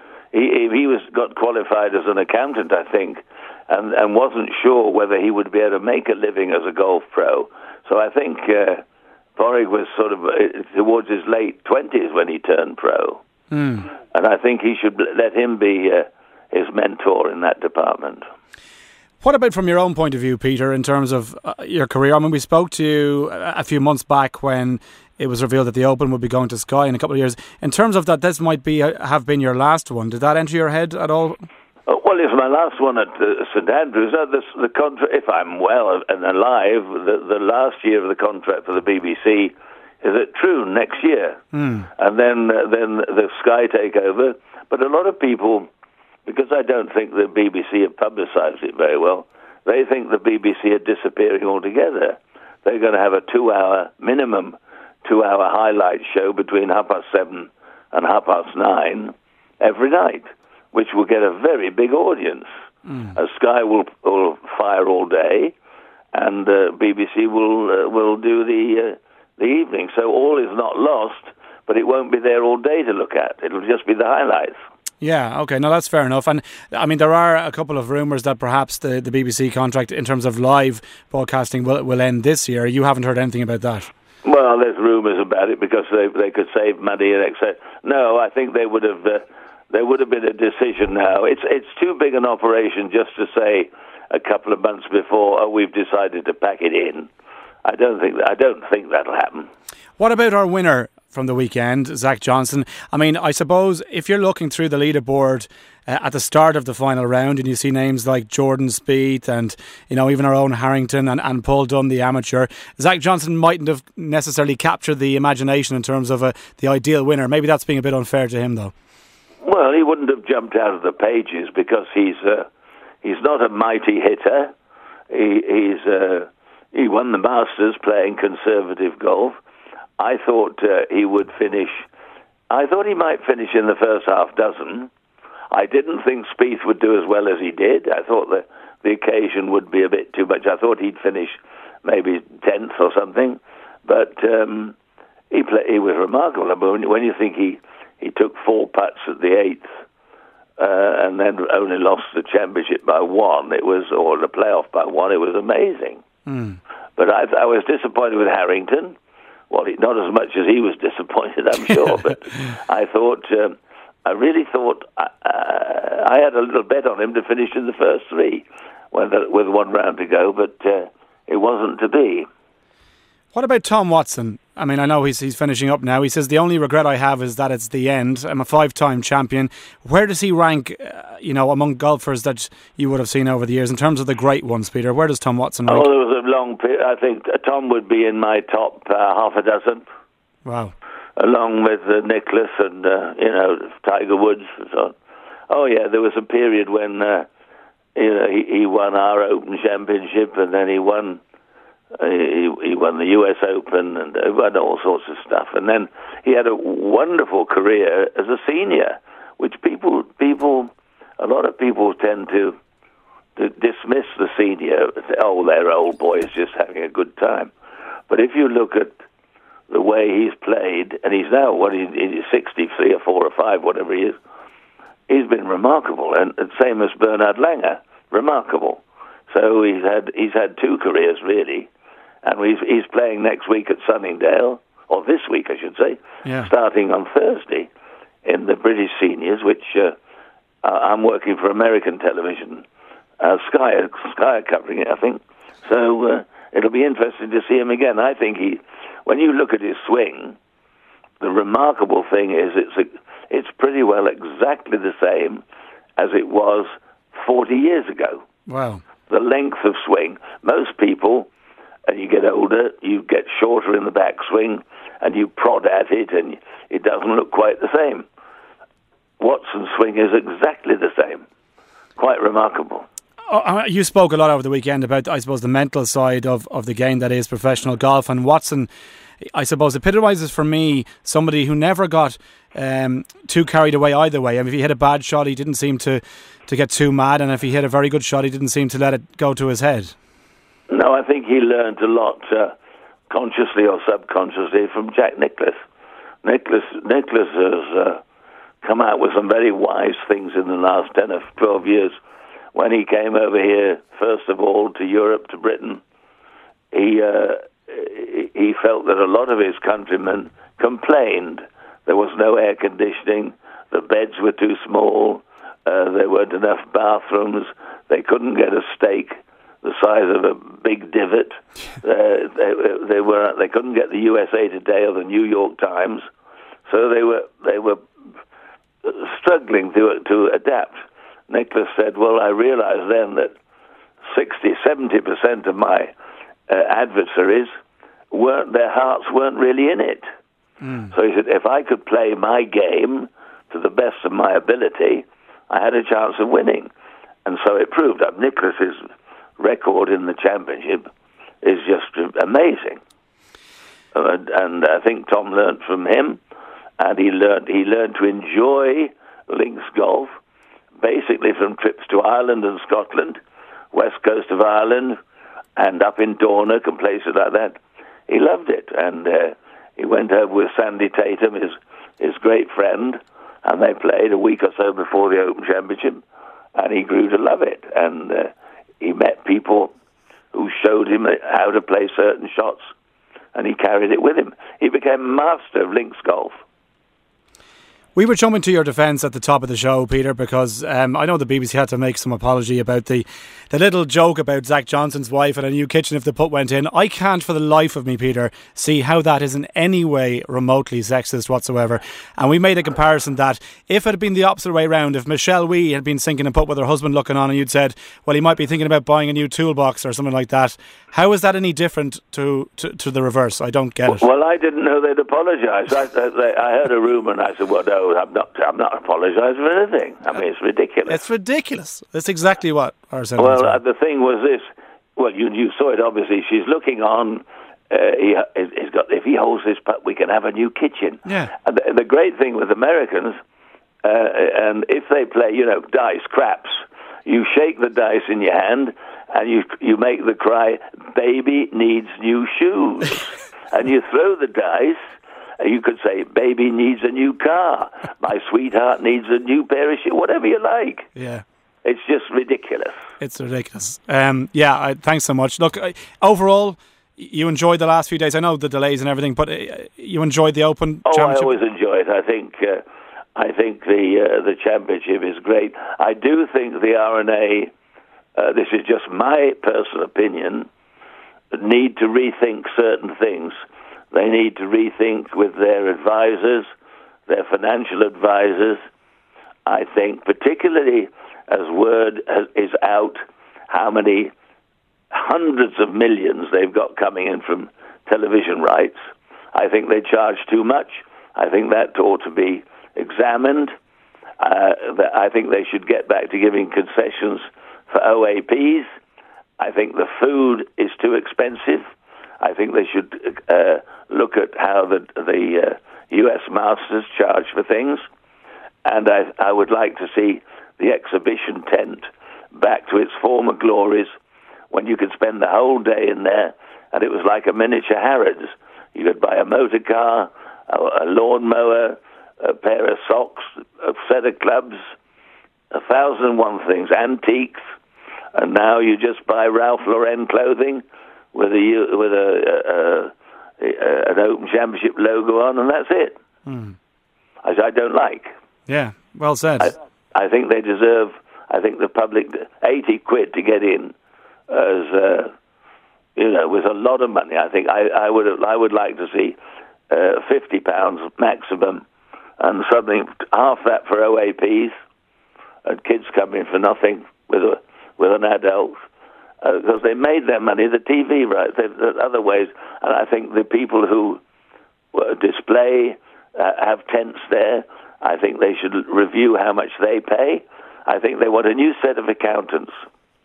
He he was got qualified as an accountant, I think, and and wasn't sure whether he would be able to make a living as a golf pro. So I think uh, Borg was sort of uh, towards his late twenties when he turned pro, mm. and I think he should let him be uh, his mentor in that department. What about from your own point of view, Peter, in terms of uh, your career? I mean, we spoke to you a few months back when it was revealed that the Open would be going to Sky in a couple of years. In terms of that, this might be have been your last one. Did that enter your head at all? Oh, well, it's my last one at uh, St Andrews. Uh, the, the contra- if I'm well and alive, the, the last year of the contract for the B B C is at Troon next year. Mm. And then, uh, then the Sky take over. But a lot of people, because I don't think the B B C have publicised it very well, they think the B B C are disappearing altogether. They're going to have a two-hour, minimum two-hour highlight show between half past seven and half past nine every night, which will get a very big audience. Mm. Uh, Sky will, will fire all day, and uh, B B C will uh, will do the uh, the evening. So all is not lost, but it won't be there all day to look at. It'll just be the highlights. Yeah, okay, no, that's fair enough. And I mean, there are a couple of rumours that perhaps the, the B B C contract in terms of live broadcasting will will end this year. You haven't heard anything about that? Well, there's rumours about it because they they could save money and et cetera. No, I think they would have. Uh, there would have been a decision now. It's it's too big an operation just to say a couple of months before, oh, we've decided to pack it in. I don't think I don't think that'll happen. What about our winner from the weekend, Zach Johnson? I mean, I suppose if you're looking through the leaderboard uh, at the start of the final round and you see names like Jordan Spieth and, you know, even our own Harrington and, and Paul Dunn, the amateur, Zach Johnson mightn't have necessarily captured the imagination in terms of a, the ideal winner. Maybe that's being a bit unfair to him, though. Well, he wouldn't have jumped out of the pages because he's uh, he's not a mighty hitter. He, he's uh, he won the Masters playing conservative golf. I thought uh, he would finish. I thought he might finish in the first half dozen. I didn't think Spieth would do as well as he did. I thought the the occasion would be a bit too much. I thought he'd finish maybe tenth or something. But um, he play, he was remarkable. I mean, when you think he, he took four putts at the eighth uh, and then only lost the championship by one, it was or the playoff by one. It was amazing. Mm. But I, I was disappointed with Harrington. Well, not as much as he was disappointed, I'm sure. But I thought, um, I really thought, uh, I had a little bet on him to finish in the first three with, with one round to go, but uh, it wasn't to be. What about Tom Watson? I mean, I know he's he's finishing up now. He says, the only regret I have is that it's the end. I'm a five-time champion. Where does he rank, uh, you know, among golfers that you would have seen over the years in terms of the great ones, Peter? Where does Tom Watson rank? Oh, there was a long period. I think Tom would be in my top uh, half a dozen. Wow. Along with uh, Nicklaus and, uh, you know, Tiger Woods and so on. Oh, yeah, there was a period when, uh, you know, he, he won our Open Championship, and then he won... He, he won the U S Open and uh, won all sorts of stuff. And then he had a wonderful career as a senior, which people, people, a lot of people tend to, to dismiss the senior. Say, oh, they're old boys just having a good time. But if you look at the way he's played, and he's now, what, he's, he's sixty-three or four or five, whatever he is, he's been remarkable. And the same as Bernhard Langer, remarkable. So he's had he's had two careers, really. And he's, he's playing next week at Sunningdale, or this week, I should say, yeah. starting on Thursday in the British Seniors, which uh, I'm working for American television. Uh, Sky, Sky are covering it, I think. So uh, it'll be interesting to see him again. I think he, when you look at his swing, the remarkable thing is it's a, it's pretty well exactly the same as it was forty years ago. Wow. The length of swing. Most people... and you get older, you get shorter in the backswing, and you prod at it, and it doesn't look quite the same. Watson's swing is exactly the same. Quite remarkable. Oh, you spoke a lot over the weekend about, I suppose, the mental side of, of the game that is professional golf, and Watson, I suppose, epitomises for me somebody who never got um, too carried away either way. I mean, if he hit a bad shot, he didn't seem to, to get too mad, and if he hit a very good shot, he didn't seem to let it go to his head. No, I think he learned a lot, uh, consciously or subconsciously, from Jack Nicklaus. Nicklaus, Nicklaus has uh, come out with some very wise things in the last ten or twelve years. When he came over here, first of all, to Europe, to Britain, he uh, he felt that a lot of his countrymen complained. There was no air conditioning, the beds were too small, uh, there weren't enough bathrooms, they couldn't get a steak the size of a big divot. Uh, they, they were they couldn't get the U S A Today or the New York Times, so they were they were struggling to to adapt. Nicklaus said, "Well, I realized then that sixty, seventy percent of my uh, adversaries weren't their hearts weren't really in it." Mm. So he said, "If I could play my game to the best of my ability, I had a chance of winning," and so it proved up. Nicklaus's record in the championship is just amazing, uh, and I think Tom learned from him, and he learned he learned to enjoy links golf, basically from trips to Ireland and Scotland, west coast of Ireland, and up in Dornoch and places like that. He loved it, and uh, he went over with Sandy Tatum, his his great friend, and they played a week or so before the Open Championship, and he grew to love it, and uh, he met people who showed him how to play certain shots, and he carried it with him. He became a master of links golf. We were jumping to your defence at the top of the show, Peter, because um, I know the B B C had to make some apology about the, the little joke about Zach Johnson's wife and a new kitchen if the putt went in. I can't for the life of me, Peter, see how that is in any way remotely sexist whatsoever. And we made a comparison that if it had been the opposite way around, if Michelle Wee had been sinking a putt with her husband looking on and you'd said, well, he might be thinking about buying a new toolbox or something like that, how is that any different to, to, to the reverse? I don't get it. Well, I didn't know they'd apologise. I, I, I heard a rumour and I said, well, no, I'm not I'm not apologising for anything. I mean, it's ridiculous. It's ridiculous. That's exactly what our sentiments Well, uh, the thing was this. Well, you you saw it, obviously. She's looking on. Uh, he, he's got. If he holds this putt, we can have a new kitchen. Yeah. And the, the great thing with Americans, uh, and if they play, you know, dice, craps, you shake the dice in your hand and you you make the cry, baby needs new shoes. And you throw the dice. You could say, baby needs a new car. My sweetheart needs a new pair of shoes. Whatever you like. Yeah. It's just ridiculous. It's ridiculous. Um, yeah, I, thanks so much. Look, I, overall, you enjoyed the last few days. I know the delays and everything, but uh, you enjoyed the Open oh, Championship? I always enjoy it. I think uh, I think the uh, the championship is great. I do think the R N A, uh, this is just my personal opinion, need to rethink certain things. They need to rethink with their advisors, their financial advisors. I think, particularly as word is out, how many hundreds of millions they've got coming in from television rights. I think they charge too much. I think that ought to be examined. Uh, I think they should get back to giving concessions for O A Ps. I think the food is too expensive. I think they should uh, look at how the, the uh, U S Masters charge for things. And I, I would like to see the exhibition tent back to its former glories, when you could spend the whole day in there and it was like a miniature Harrods. You could buy a motor car, a, a lawnmower, a pair of socks, a set of clubs, a thousand and one things, antiques, and now you just buy Ralph Lauren clothing with a with a, a, a, a an Open Championship logo on, and that's it. Mm. As I don't like. Yeah, well said. I, I think they deserve. I think the public eighty quid to get in, as uh, you know, was a lot of money. I think I, I would I would like to see uh, fifty pounds maximum, and something half that for O A Ps, and kids come in for nothing with a with an adult, uh, because they made their money the T V rights. There's other ways, and I think the people who uh, display uh, have tents there. I think they should review how much they pay. I think they want a new set of accountants.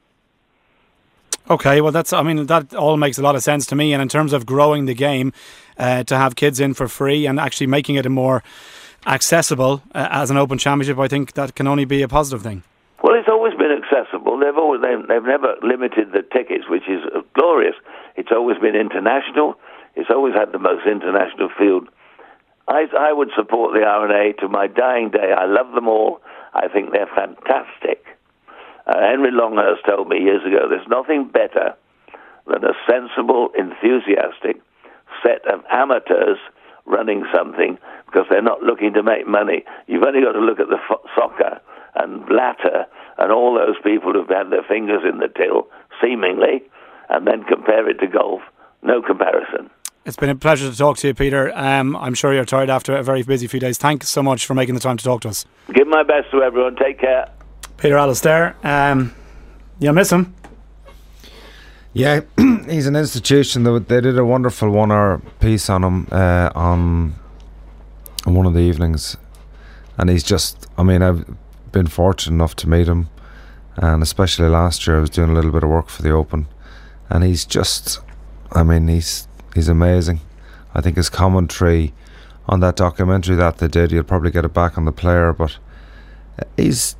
Okay, well, that's, I mean, that all makes a lot of sense to me. And in terms of growing the game, uh, to have kids in for free and actually making it a more accessible uh, as an Open Championship, I think that can only be a positive thing. Well, it's always been accessible. They've always they've, they've never limited the tickets, which is glorious. It's always been international. It's always had the most international field. I, I would support the R N A to my dying day. I love them all. I think they're fantastic. Uh, Henry Longhurst told me years ago, there's nothing better than a sensible, enthusiastic set of amateurs running something, because they're not looking to make money. You've only got to look at the fo- soccer and Blatter and all those people who've had their fingers in the till, seemingly, and then compare it to golf. No comparison. It's been a pleasure to talk to you, Peter. Um, I'm sure you're tired after a very busy few days. Thanks so much for making the time to talk to us. Give my best to everyone. Take care. Peter Alistair, um, you'll miss him. Yeah, he's an institution. They did a wonderful one-hour piece on him uh, on, on one of the evenings. And he's just, I mean, I've been fortunate enough to meet him. And especially last year, I was doing a little bit of work for the Open. And he's just, I mean, he's he's amazing. I think his commentary on that documentary that they did, you'll probably get it back on the player, but he's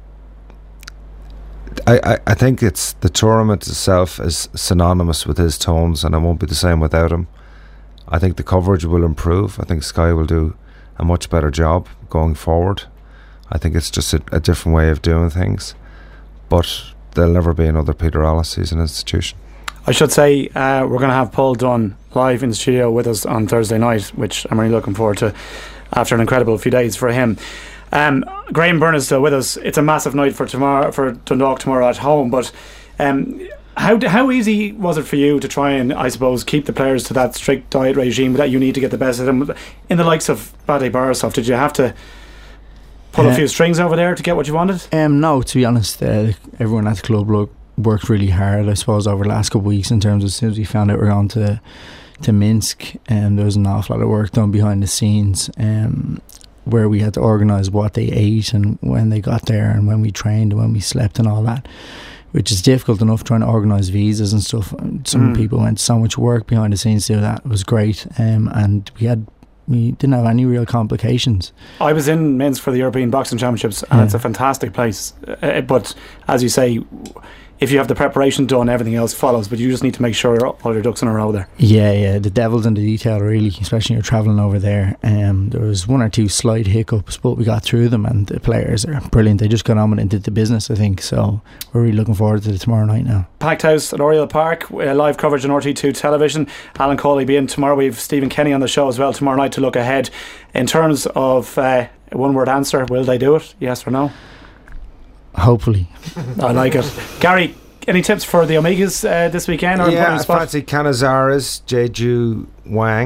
I, I, I think it's the tournament itself is synonymous with his tones, and it won't be the same without him. I think the coverage will improve. I think Sky will do a much better job going forward. I think it's just a, a different way of doing things, but there'll never be another Peter Allis. He's an institution. I should say uh, we're going to have Paul Dunn live in the studio with us on Thursday night, which I'm really looking forward to after an incredible few days for him. Um, Graham Byrne is still with us. It's a massive night for tomorrow for Dundalk tomorrow at home, but um, how how easy was it for you to try and, I suppose, keep the players to that strict diet regime that you need to get the best of them? In the likes of Bade Borisov, did you have to pull uh, a few strings over there to get what you wanted? Um, no, to be honest, uh, everyone at the club look, worked really hard, I suppose, over the last couple of weeks, in terms of as soon as we found out we were on to, to Minsk, and um, there was an awful lot of work done behind the scenes, um, where we had to organise what they ate and when they got there and when we trained and when we slept and all that, which is difficult enough trying to organise visas and stuff. Some mm. people went so much work behind the scenes to do that. It was great, um, and we had we didn't have any real complications. I was in Minsk for the European Boxing Championships, and yeah. It's a fantastic place, uh, but as you say, if you have the preparation done, everything else follows, but you just need to make sure all your ducks in a row there. Yeah, yeah, the devil's in the detail, really, especially when you're travelling over there. Um, there was one or two slight hiccups, but we got through them, and the players are brilliant. They just got on with it and did the business, I think, so we're really looking forward to the tomorrow night now. Packed house at Oriel Park, uh, live coverage on R T two television. Alan Cawley will be in tomorrow. We have Stephen Kenny on the show as well tomorrow night to look ahead. In terms of uh, a one word answer, will they do it? Yes or no? Hopefully. I like it. Gary, any tips for the Omegas uh, this weekend? Or yeah, I fancy Canizares, Jeju Wang,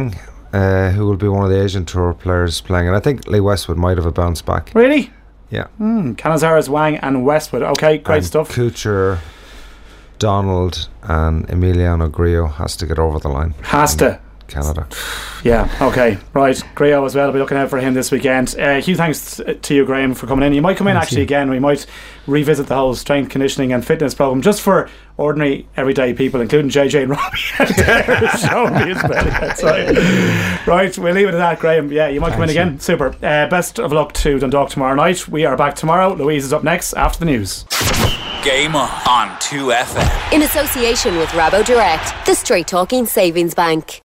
uh, who will be one of the Asian Tour players playing. And I think Lee Westwood might have a bounce back. Really? Yeah. Mm, Canizares, Wang and Westwood. Okay, great and stuff. Kuchar, Donald and Emiliano Grillo has to get over the line. Has to. Canada. Yeah, okay, right. Grillo as well. I'll be looking out for him this weekend. Uh, huge thanks to you, Graham, for coming in. You might come in Thank actually you. again. We might revisit the whole strength conditioning and fitness program just for ordinary, everyday people, including J J and Robbie out there showing me his belly outside. Right, we'll leave it at that, Graham. Yeah, you might come in Thanks, again. Super. Uh, best of luck to Dundalk tomorrow night. We are back tomorrow. Louise is up next after the news. Game on on two F M. In association with Rabo Direct, the straight talking savings bank.